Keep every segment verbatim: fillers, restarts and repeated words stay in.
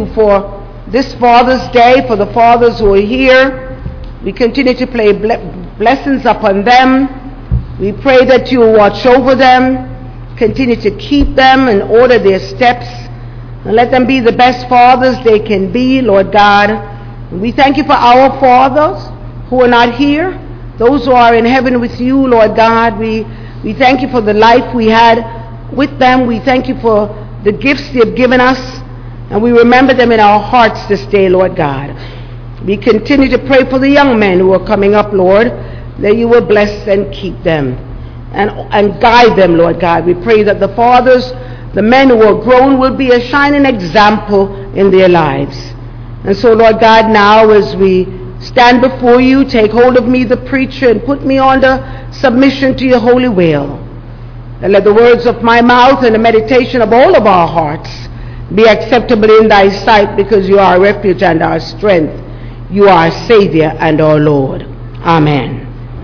for this Father's Day, for the fathers who are here. We continue to pray blessings upon them. We pray that you will watch over them, continue to keep them and order their steps, and let them be the best fathers they can be, Lord God. And we thank you for our fathers who are not here, those who are in heaven with you, Lord God. We, we thank you for the life we had with them. We thank you for the gifts you have given us, and we remember them in our hearts this day, Lord God. We continue to pray for the young men who are coming up, Lord, that you will bless and keep them and, and guide them, Lord God. We pray that the fathers, the men who are grown, will be a shining example in their lives. And so, Lord God, now as we stand before you, take hold of me, the preacher, and put me under submission to your holy will. And let the words of my mouth and the meditation of all of our hearts be acceptable in thy sight, because you are our refuge and our strength. You are our Savior and our Lord. Amen.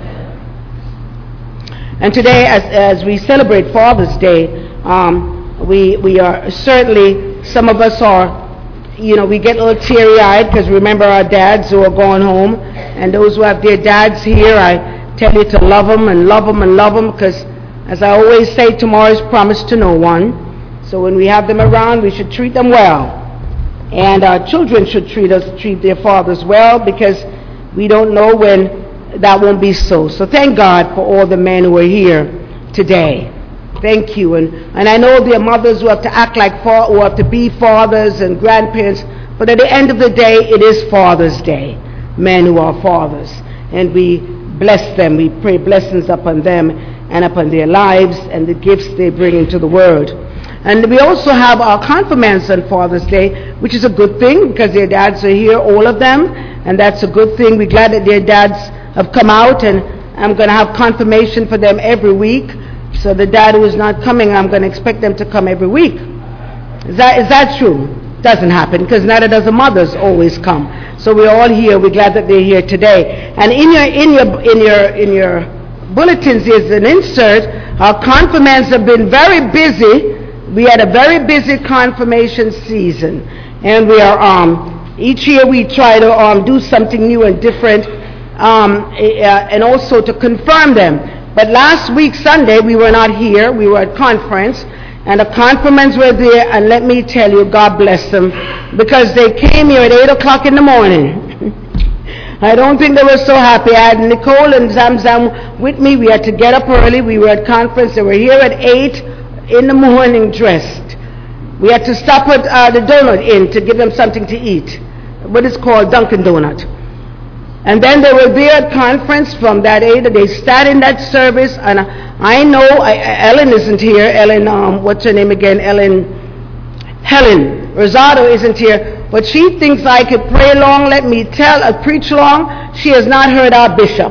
And today, as, as we celebrate Father's Day, um, we, we are certainly, some of us are, you know, we get a little teary-eyed because remember our dads who are going home, and those who have their dads here, I tell you to love them and love them and love them, because as I always say, tomorrow is promised to no one. So when we have them around, we should treat them well. And our children should treat us, treat their fathers well, because we don't know when that won't be so. So thank God for all the men who are here today. Thank you. And, and I know there are mothers who have to act like, fa- who have to be fathers and grandparents, but at the end of the day, it is Father's Day. Men who are fathers. And we bless them. We pray blessings upon them and upon their lives and the gifts they bring into the world. And we also have our confirmands on Father's Day, which is a good thing because their dads are here, all of them, and that's a good thing. We're glad that their dads have come out, and I'm going to have confirmation for them every week. So the dad who is not coming, I'm going to expect them to come every week. Is that is that true? Doesn't happen, because neither does the mothers always come. So we're all here. We're glad that they're here today. And in your in your in your in your bulletins is an insert. Our confirmands have been very busy. We had a very busy confirmation season, and we are um, each year we try to um, do something new and different, um, uh, and also to confirm them. But last week Sunday we were not here; we were at conference, and the confirmands were there. And let me tell you, God bless them, because they came here at eight o'clock in the morning. I don't think they were so happy. I had Nicole and Zamzam with me. We had to get up early. We were at conference. They were here at eight in the morning dressed. We had to stop at uh, the donut inn to give them something to eat, what is called Dunkin' Donut. And then they were there at conference from that eight. They sat in that service, and I know I, Ellen isn't here. Ellen, um, what's her name again? Ellen, Helen Rosado isn't here, but she thinks I could pray long. Let me tell, uh, preach long. She has not heard our bishop.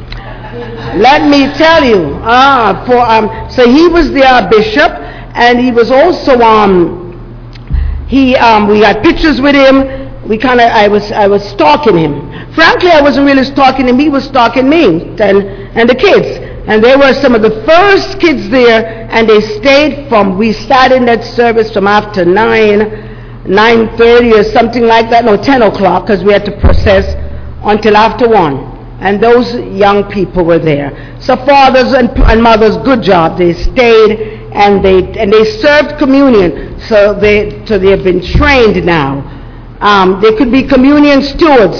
Let me tell you, ah, for um, so he was the uh, bishop, and he was also um, he um, we got pictures with him. We kind of, I was, I was stalking him. Frankly, I wasn't really stalking him. He was stalking me and and the kids. And they were some of the first kids there, and they stayed from. We sat in that service from after nine, nine thirty or something like that. No, ten o'clock, because we had to process until after one. And those young people were there. So fathers and, and mothers, good job. They stayed and they and they served communion. So they so they have been trained now. Um, they could be communion stewards.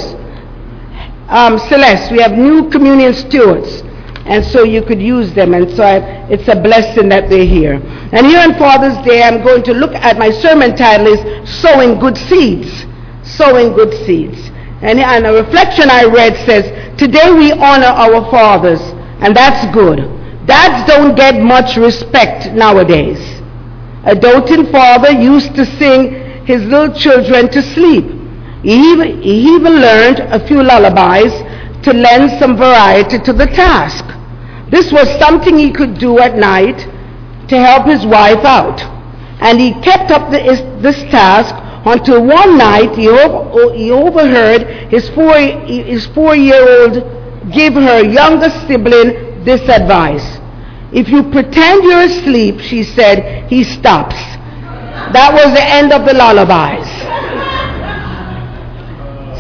Um, Celeste, we have new communion stewards, and so you could use them. And so I, it's a blessing that they're here. And here on Father's Day, I'm going to look at my sermon title is Sowing Good Seeds. Sowing Good Seeds. And, and a reflection I read says, today we honor our fathers, and that's good. Dads don't get much respect nowadays. A doting father used to sing his little children to sleep. He even, he even learned a few lullabies to lend some variety to the task. This was something he could do at night to help his wife out. And he kept up the, this task until one night he, over, he overheard his, four, his four-year-old give her younger sibling this advice. If you pretend you're asleep, she said, he stops. That was the end of the lullabies.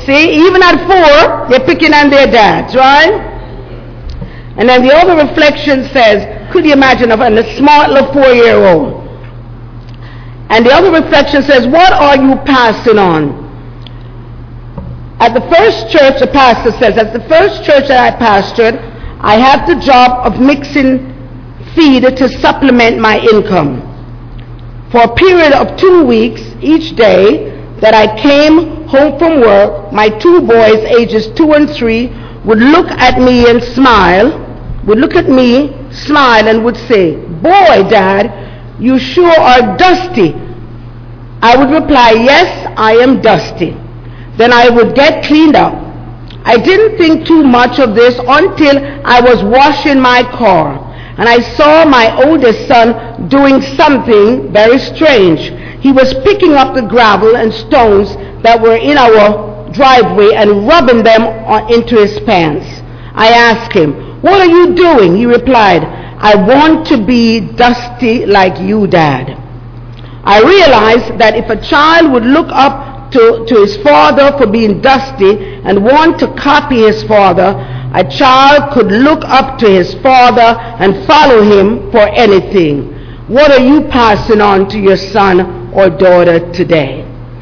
See, even at four, they're picking on their dads, right? And then the other reflection says, could you imagine of a smart little four-year-old? And the other reflection says, what are you passing on? At the first church, the pastor says, at the first church that I pastored, I had the job of mixing feed to supplement my income. For a period of two weeks, each day that I came home from work, my two boys, ages two and three, would look at me and smile, would look at me, smile, and would say, boy, Dad, you sure are dusty. I would reply, yes, I am dusty. Then I would get cleaned up. I didn't think too much of this until I was washing my car, and I saw my oldest son doing something very strange. He was picking up the gravel and stones that were in our driveway and rubbing them into his pants. I asked him, what are you doing? He replied, I want to be dusty like you, Dad. I realized that if a child would look up to, to his father for being dusty and want to copy his father, a child could look up to his father and follow him for anything. What are you passing on to your son or daughter today?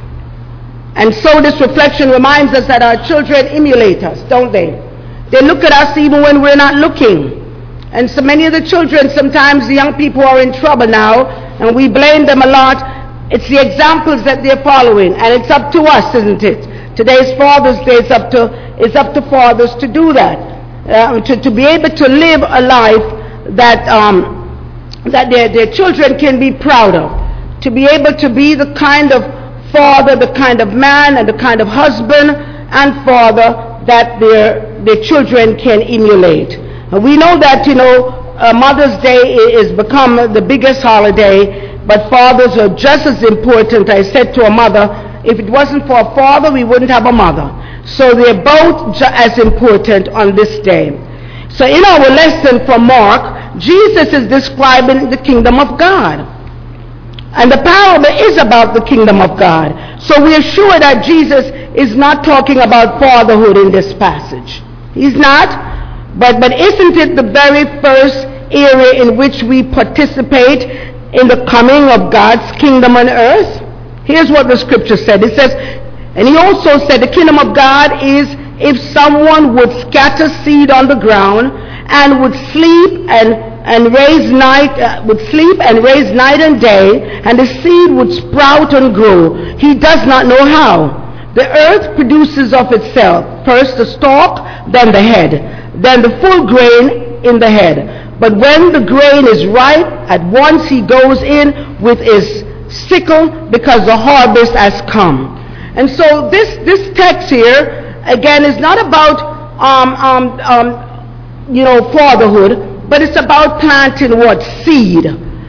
And so this reflection reminds us that our children emulate us, don't they? They look at us even when we're not looking. And so many of the children, sometimes the young people are in trouble now, and we blame them a lot. It's the examples that they're following, and it's up to us, isn't it? Today's Father's Day, it's up to, it's up to fathers to do that, uh, to, to be able to live a life that, um, that their, their children can be proud of, to be able to be the kind of father, the kind of man, and the kind of husband and father that their, their children can emulate. We know that, you know, uh, Mother's Day is become the biggest holiday, but fathers are just as important. I said to a mother, if it wasn't for a father, we wouldn't have a mother. So they're both ju- as important on this day. So in our lesson from Mark, Jesus is describing the kingdom of God. And the parable is about the kingdom of God. So we are sure that Jesus is not talking about fatherhood in this passage. He's not. But, but isn't it the very first area in which we participate in the coming of God's kingdom on earth? Here's what the scripture said. It says, and he also said, the kingdom of God is if someone would scatter seed on the ground and would sleep and and raise night uh, would sleep and raise night and day, and the seed would sprout and grow. He does not know how. The earth produces of itself first the stalk, then the head, then the full grain in the head. But when the grain is ripe, at once he goes in with his sickle, because the harvest has come. And so this this text here again is not about um, um, um, you know fatherhood, but it's about planting what? Seed.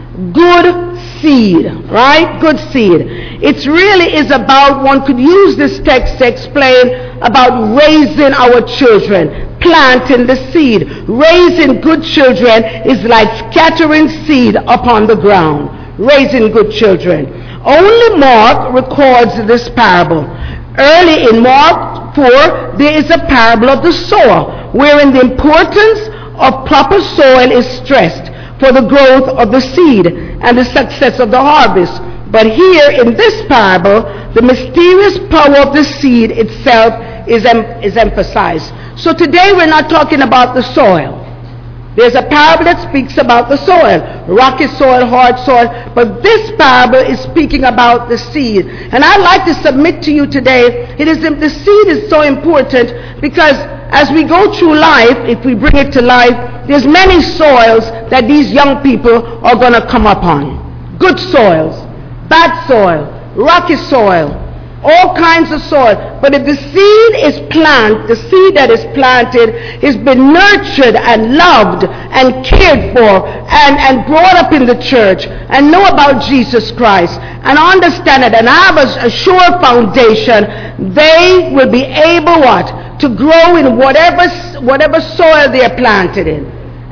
Good seed, right? Good seed. It really is about, one could use this text to explain about raising our children, planting the seed. Raising good children is like scattering seed upon the ground. Raising good children. Only Mark records this parable. Early in Mark four, there is a parable of the sower, wherein the importance of proper soil is stressed for the growth of the seed and the success of the harvest. But here in this parable, the mysterious power of the seed itself is, em- is emphasized. So today we're not talking about the soil. There's a parable that speaks about the soil, rocky soil, hard soil, but this parable is speaking about the seed. And I'd like to submit to you today, it is the seed is so important because as we go through life, if we bring it to life, there's many soils that these young people are going to come upon. Good soils, bad soil, rocky soil, all kinds of soil. But if the seed is planted, the seed that is planted has been nurtured and loved and cared for and, and brought up in the church and know about Jesus Christ and understand it and have a, a sure foundation, they will be able what? To grow in whatever whatever soil they are planted in.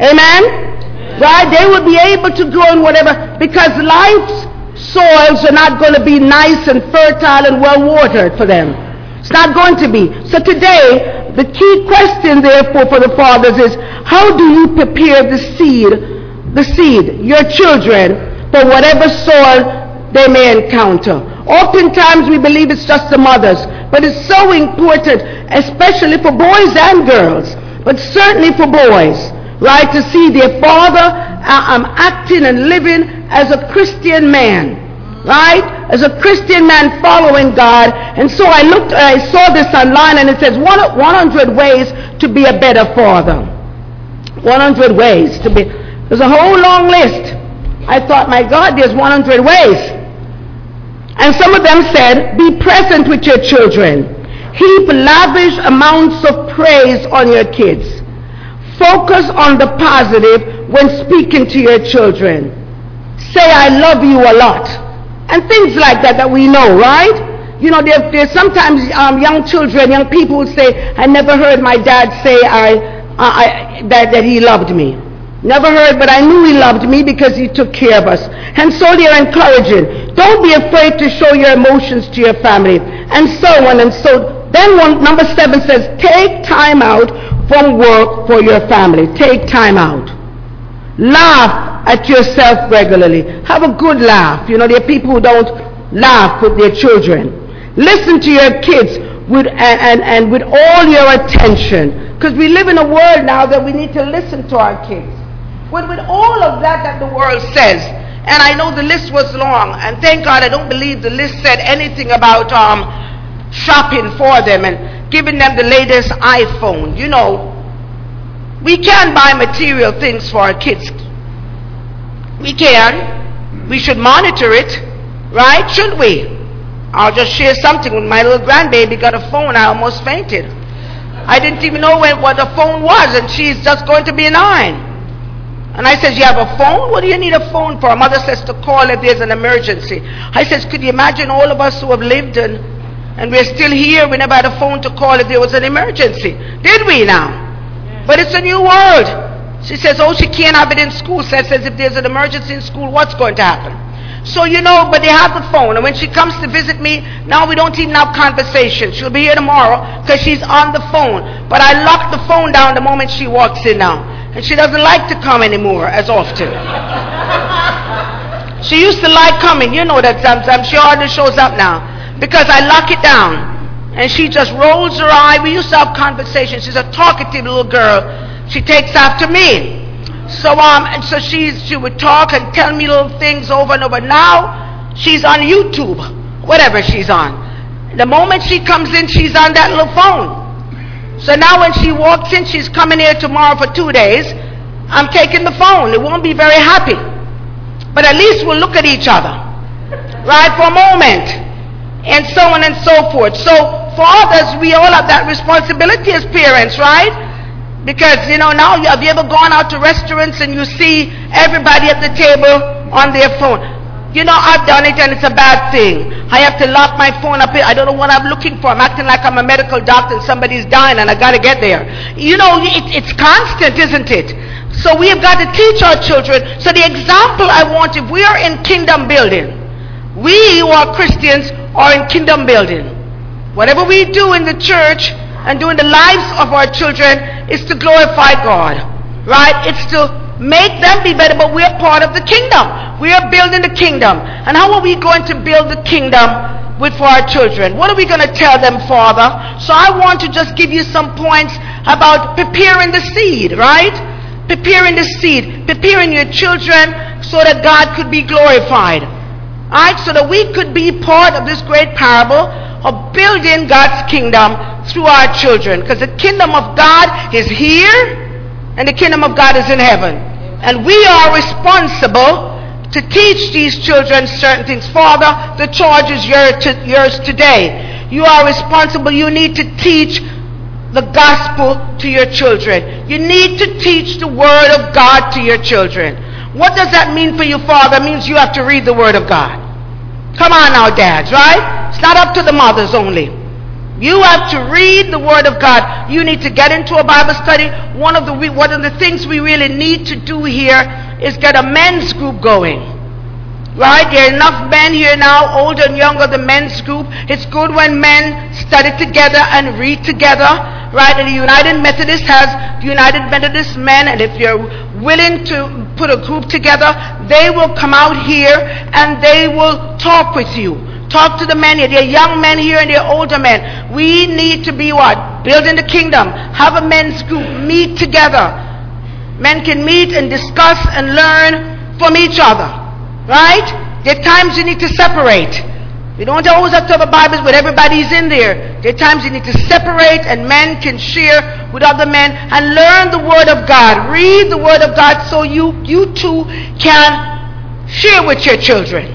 Amen? Right? They will be able to grow in whatever, because life's soils are not going to be nice and fertile and well watered for them. It's not going to be. So today, the key question therefore for the fathers is, how do you prepare the seed, the seed, your children, for whatever soil they may encounter? Oftentimes we believe it's just the mothers, but it's so important, especially for boys and girls, but certainly for boys, right, to see their father uh, um, acting and living as a Christian man, right, as a Christian man following God. And so I looked, I saw this online, and it says one hundred ways to be a better father. one hundred ways to be. There's a whole long list. I thought, my God, there's one hundred ways. And some of them said, be present with your children. Heap lavish amounts of praise on your kids. Focus on the positive when speaking to your children. Say, I love you a lot. And things like that that we know, right? You know, there, there's sometimes um, young children, young people would say, I never heard my dad say I, I, that, that he loved me. Never heard, but I knew he loved me because he took care of us. And so they're encouraging. Don't be afraid to show your emotions to your family. And so on and so. Then one, number seven says, take time out from work for your family. Take time out. Laugh at yourself regularly. Have a good laugh. You know, there are people who don't laugh with their children. Listen to your kids with, and, and, and with all your attention. Because we live in a world now that we need to listen to our kids. With, with all of that that the world says, and I know the list was long, and thank God I don't believe the list said anything about um, shopping for them and giving them the latest iPhone. You know, we can buy material things for our kids. We can. We should monitor it, right? Shouldn't we? I'll just share something. When my little grandbaby got a phone, I almost fainted. I didn't even know when, what a phone was, and she's just going to be nine. And I says, you have a phone? What do you need a phone for? Mother says to call if there's an emergency. I says, could you imagine all of us who have lived and, and we're still here, we never had a phone to call if there was an emergency. Did we now? Yeah. But it's a new world. She says, oh, she can't have it in school. Says, says if there's an emergency in school, what's going to happen? So, you know, but they have the phone. And when she comes to visit me, now we don't even have conversation. She'll be here tomorrow because she's on the phone. But I lock the phone down the moment she walks in now. And she doesn't like to come anymore as often. She used to like coming. You know that sometimes she hardly shows up now. Because I lock it down. And she just rolls her eye. We used to have conversations. She's a talkative little girl. She takes after me. So um, and so she, she would talk and tell me little things over and over. Now, she's on YouTube. Whatever she's on. The moment she comes in, she's on that little phone. So now when she walks in, she's coming here tomorrow for two days. I'm taking the phone. It won't be very happy. But at least we'll look at each other. Right, for a moment. And so on and so forth. So for others, we all have that responsibility as parents, right? Because, you know, now, have you ever gone out to restaurants and you see everybody at the table on their phone? You know, I've done it and it's a bad thing. I have to lock my phone up here. I don't know what I'm looking for. I'm acting like I'm a medical doctor and somebody's dying and I got to get there. You know, it, it's constant, isn't it? So we have got to teach our children. So the example I want, if we are in kingdom building, we who are Christians are in kingdom building. Whatever we do in the church and do in the lives of our children is to glorify God. Right? It's to make them be better, but we're part of the kingdom. We are building the kingdom. And how are we going to build the kingdom with for our children? What are we going to tell them, Father? So I want to just give you some points about preparing the seed, right? Preparing the seed, preparing your children so that God could be glorified. Alright, so that we could be part of this great parable of building God's kingdom through our children. Because the kingdom of God is here and the kingdom of God is in heaven. And we are responsible to teach these children certain things. Father, the charge is yours, to, yours today. You are responsible. You need to teach the gospel to your children. You need to teach the word of God to your children. What does that mean for you, Father? It means you have to read the word of God. Come on now, dads, right? It's not up to the mothers only. You have to read the word of God. You need to get into a Bible study. One of the one of the things we really need to do here is get a men's group going. Right? There are enough men here now, older and younger, the men's group. It's good when men study together and read together. Right? And the United Methodist has the United Methodist men, and if you're willing to put a group together, they will come out here and they will talk with you. Talk to the men here. There are young men here and there are older men. We need to be what? Building the kingdom. Have a men's group. Meet together. Men can meet and discuss and learn from each other. Right? There are times you need to separate. You don't always have to have a Bible where everybody's in there. There are times you need to separate and men can share with other men and learn the Word of God. Read the Word of God so you, you too can share with your children.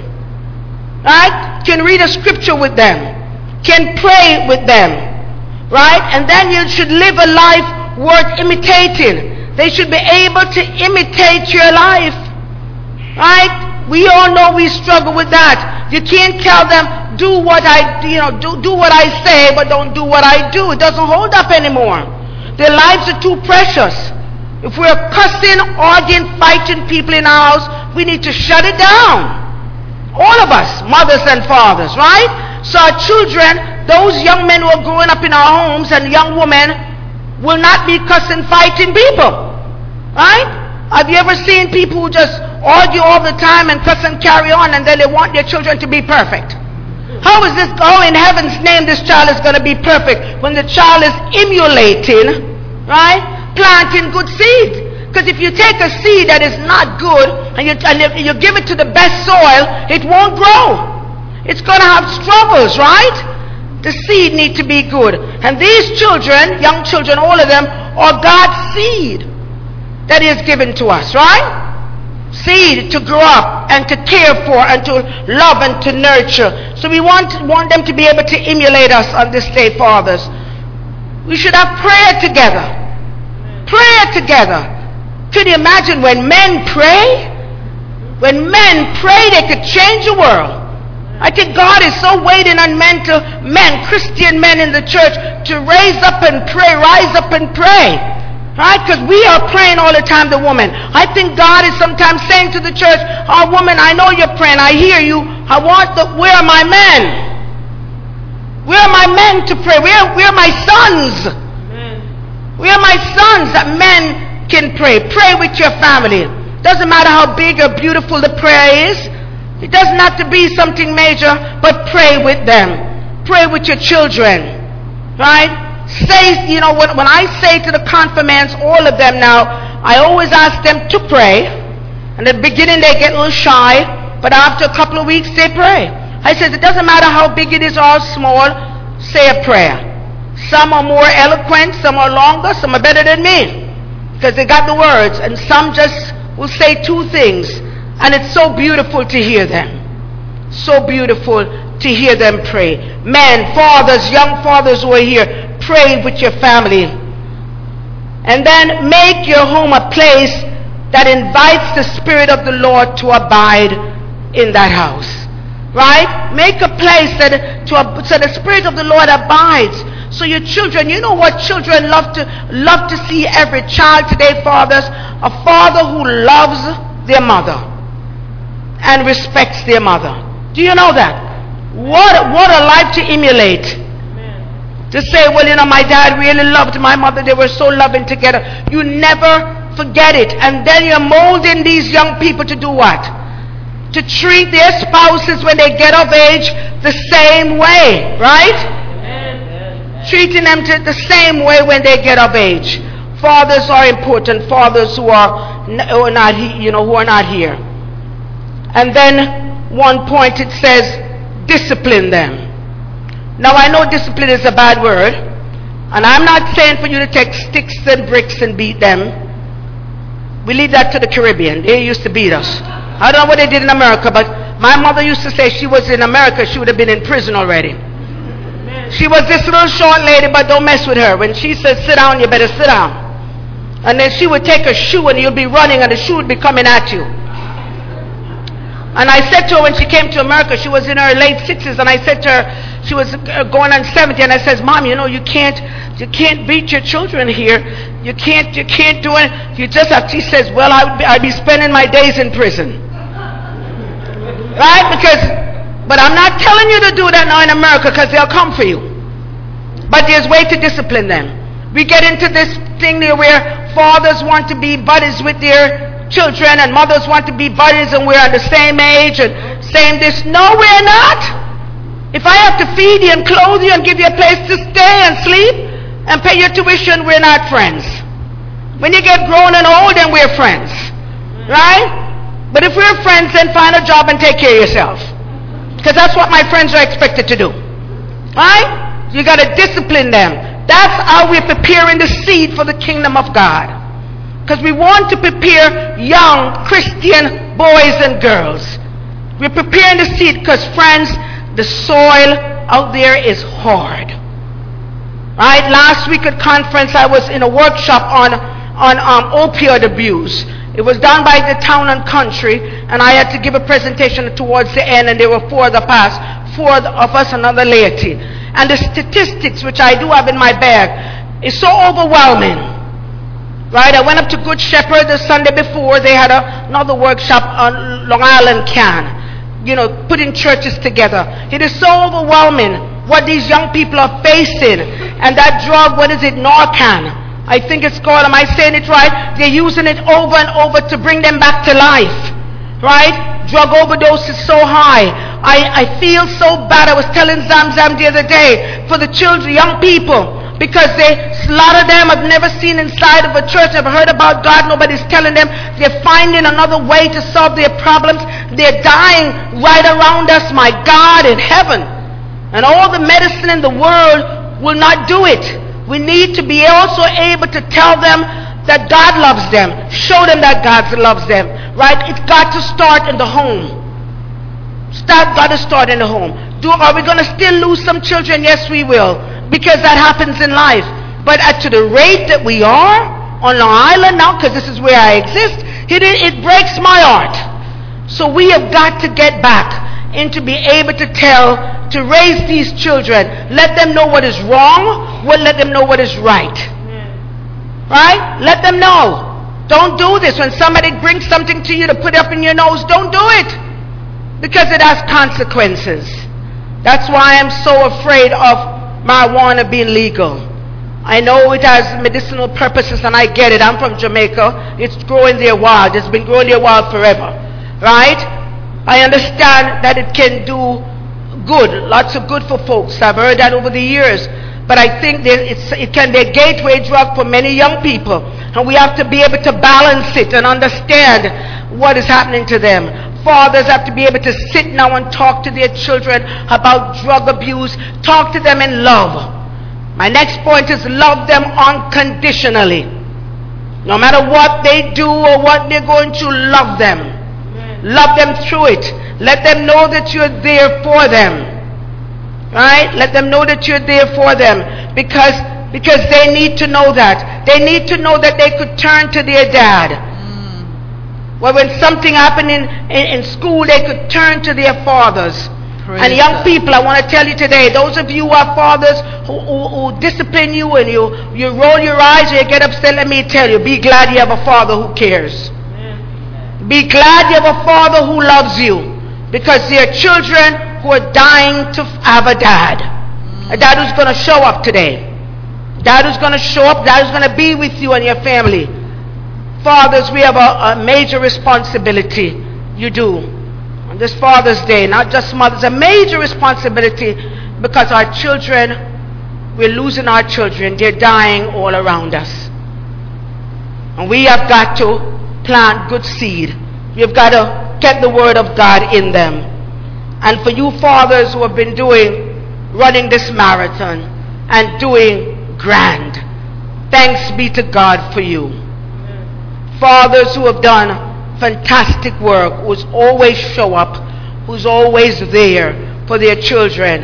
Right? Can read a scripture with them. Can pray with them. Right? And then you should live a life worth imitating. They should be able to imitate your life. Right? We all know we struggle with that. You can't tell them, do what I, you know, do, do what I say, but don't do what I do. It doesn't hold up anymore. Their lives are too precious. If we're cussing, arguing, fighting people in our house, we need to shut it down. All of us, mothers and fathers, right? So our children, those young men who are growing up in our homes and young women, will not be cussing, fighting people. Right? Have you ever seen people who just argue all the time and cuss and carry on, and then they want their children to be perfect? How is this, oh, in heaven's name, this child is going to be perfect when the child is emulating, right, planting good seed? Because if you take a seed that is not good and you, and if you give it to the best soil, it won't grow. It's going to have struggles, right? The seed needs to be good. And these children, young children, all of them, are God's seed that is given to us, right? Seed to grow up and to care for and to love and to nurture. So we want, want them to be able to emulate us on this day, fathers. We should have prayer together. Prayer together. Can you imagine when men pray? When men pray, they could change the world. I think God is so waiting on men to, men, Christian men in the church, to raise up and pray, rise up and pray. Right? Because we are praying all the time, the woman. I think God is sometimes saying to the church, oh woman, I know you're praying, I hear you. I want the, where are my men? Where are my men to pray? Where, where are my sons? Amen. Where are my sons that men can pray? Pray with your family. Doesn't matter how big or beautiful the prayer is. It doesn't have to be something major, but pray with them. Pray with your children. Right? Say, you know, when, when I say to the confirmants, all of them now, I always ask them to pray. In the beginning they get a little shy, but after a couple of weeks they pray. I says it doesn't matter how big it is or small, say a prayer. Some are more eloquent, some are longer, some are better than me, because they got the words, and some just will say two things, and it's so beautiful to hear them. So beautiful to hear them pray. Men, fathers, young fathers who are here, pray with your family. And then make your home a place that invites the Spirit of the Lord to abide in that house. Right? Make a place that to, so the Spirit of the Lord abides. So your children, you know what children love to love to see every child today, fathers? A father who loves their mother and respects their mother. Do you know that? What, what a life to emulate. Amen. To say, well, you know, my dad really loved my mother. They were so loving together. You never forget it. And then you're molding these young people to do what? To treat their spouses when they get of age the same way. Right? Amen. Treating them to the same way when they get of age. Fathers are important. Fathers who are, who are not, you know, who are not here. And then one point it says, discipline them. Now I know discipline is a bad word, and I'm not saying for you to take sticks and bricks and beat them. We leave that to the Caribbean. They used to beat us. I don't know what they did in America, but my mother used to say she was in America, she would have been in prison already. She was this little short lady, but don't mess with her. When she says sit down, you better sit down. And then she would take a shoe and you'll be running and the shoe would be coming at you. And I said to her when she came to America, she was in her late sixties, and I said to her, she was going on seventy, and I says, Mom, you know, you can't, you can't beat your children here. You can't, you can't do it. You just have, she says, well, I would be, I'd be spending my days in prison. Right? Because, but I'm not telling you to do that now in America because they'll come for you. But there's way to discipline them. We get into this thing there where fathers want to be buddies with their children and mothers want to be buddies and we're at the same age and same this. No, we're not. If I have to feed you and clothe you and give you a place to stay and sleep and pay your tuition, we're not friends. When you get grown and old, then we're friends. Right? But if we're friends, then find a job and take care of yourself. Because that's what my friends are expected to do. Right? You got to discipline them. That's how we're preparing the seed for the kingdom of God. Because we want to prepare young Christian boys and girls. We're preparing the seed because, friends, the soil out there is hard. Right? Last week at conference, I was in a workshop on, on um, opioid abuse. It was done by the Town and Country, and I had to give a presentation towards the end, and there were four of the past, four of us, another laity. And the statistics, which I do have in my bag, is so overwhelming. Right? I went up to Good Shepherd the Sunday before. They had a, another workshop on Long Island Can. You know, putting churches together. It is so overwhelming what these young people are facing. And that drug, what is it, Narcan? I think it's called, am I saying it right? They're using it over and over to bring them back to life. Right? Drug overdose is so high. I, I feel so bad. I was telling Zam Zam the other day for the children, young people. Because they, a lot of them have never seen inside of a church, never heard about God, nobody's telling them. They're finding another way to solve their problems. They're dying right around us, my God, in heaven. And all the medicine in the world will not do it. We need to be also able to tell them that God loves them. Show them that God loves them. Right? It's got to start in the home. Start, got to start in the home. Do, are we going to still lose some children? Yes, we will. Because that happens in life. But at to the rate that we are on Long Island now, because this is where I exist, it, it breaks my heart. So we have got to get back into be able to tell, to raise these children. Let them know what is wrong. We'll let them know what is right. Right? Let them know. Don't do this. When somebody brings something to you to put up in your nose, don't do it. Because it has consequences. That's why I'm so afraid of marijuana being legal. I know it has medicinal purposes and I get it. I'm from Jamaica. It's growing there wild. It's been growing there wild forever. Right? I understand that it can do good. Lots of good for folks. I've heard that over the years. But I think that it's, it can be a gateway drug for many young people. And we have to be able to balance it and understand what is happening to them. Fathers have to be able to sit now and talk to their children about drug abuse. Talk to them in love. My next point is love them unconditionally. No matter what they do or what they're going to, love them. Amen. Love them through it. Let them know that you're there for them. Right? Let them know that you're there for them. Because, because they need to know that. They need to know that they could turn to their dad. Well, when something happened in, in, in school, they could turn to their fathers. Praise and young God. People, I want to tell you today, those of you who are fathers who, who, who discipline you and you, you roll your eyes or you get upset, let me tell you, be glad you have a father who cares. Amen. Be glad you have a father who loves you. Because there are children who are dying to have a dad. Mm. A dad who's going to show up today. Dad who's going to show up, dad who's going to be with you and your family. Fathers, we have a, a major responsibility. You do. On this Father's Day, not just mothers, a major responsibility because our children, we're losing our children. They're dying all around us. And we have got to plant good seed. We've got to get the word of God in them. And for you fathers who have been doing, running this marathon and doing grand, thanks be to God for you. Fathers who have done fantastic work, who's always show up, who's always there for their children.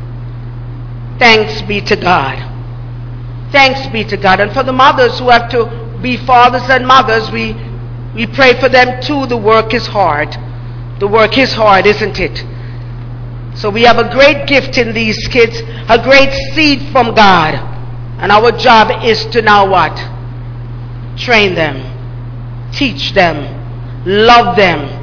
Thanks be to God. Thanks be to God. And for the mothers who have to be fathers and mothers, we, we pray for them too. The work is hard. The work is hard, isn't it? So we have a great gift in these kids, a great seed from God. And our job is to now what? Train them. Teach them, love them,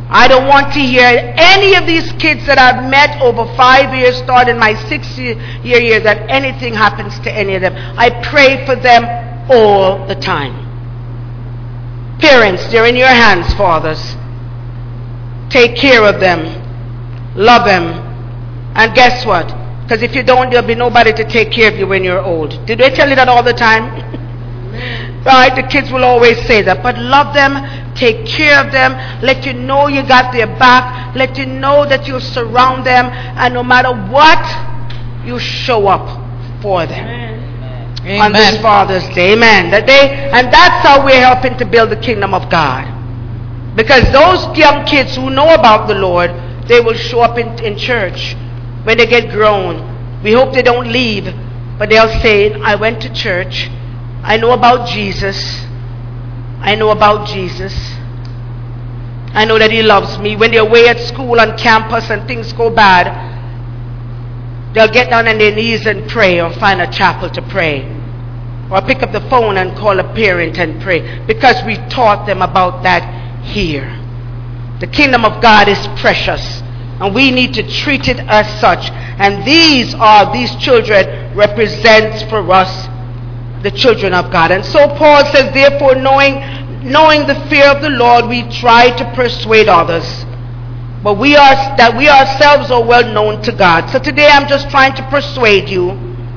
I don't want to hear any of these kids that I've met over five years, starting my sixth year, year, that anything happens to any of them. I pray for them all the time. Parents, they're in your hands, fathers. Take care of them. Love them. And guess what? Because if you don't, there'll be nobody to take care of you when you're old. Did they tell you that all the time? Right? The kids will always say that. But love them, take care of them, let you know you got their back, let you know that you surround them, and no matter what, you show up for them. Amen. On this Father's Day. Amen. That they, and that's how we're helping to build the kingdom of God. Because those young kids who know about the Lord, they will show up in, in church when they get grown. We hope they don't leave, but they'll say, I went to church. I know about Jesus. I know about Jesus. I know that he loves me. When they're away at school on campus and things go bad, they'll get down on their knees and pray, or find a chapel to pray, or pick up the phone and call a parent and pray, because we taught them about that here. The kingdom of God is precious, and we need to treat it as such. And these are, these children represents for us the children of God. And so Paul says, therefore, knowing knowing the fear of the Lord, we try to persuade others. But we are that we ourselves are well known to God. So today I'm just trying to persuade you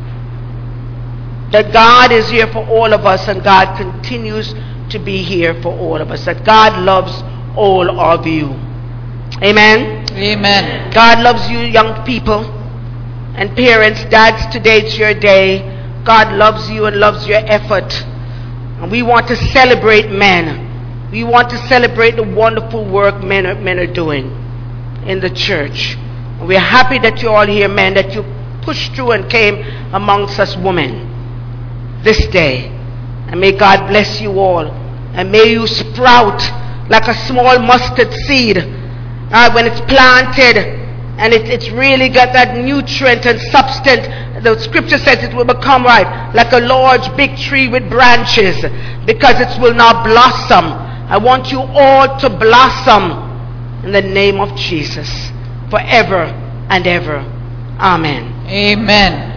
that God is here for all of us, and God continues to be here for all of us. That God loves all of you. Amen. Amen. God loves you, young people and parents. Dads, today it's your day. God loves you and loves your effort. And we want to celebrate men. We want to celebrate the wonderful work men are, men are doing in the church. And we're happy that you're all here, men, that you pushed through and came amongst us women this day. And may God bless you all. And may you sprout like a small mustard seed uh, when it's planted. And it, it's really got that nutrient and substance. The scripture says it will become, right, like a large big tree with branches, because it will now blossom. I want you all to blossom in the name of Jesus forever and ever. Amen. Amen.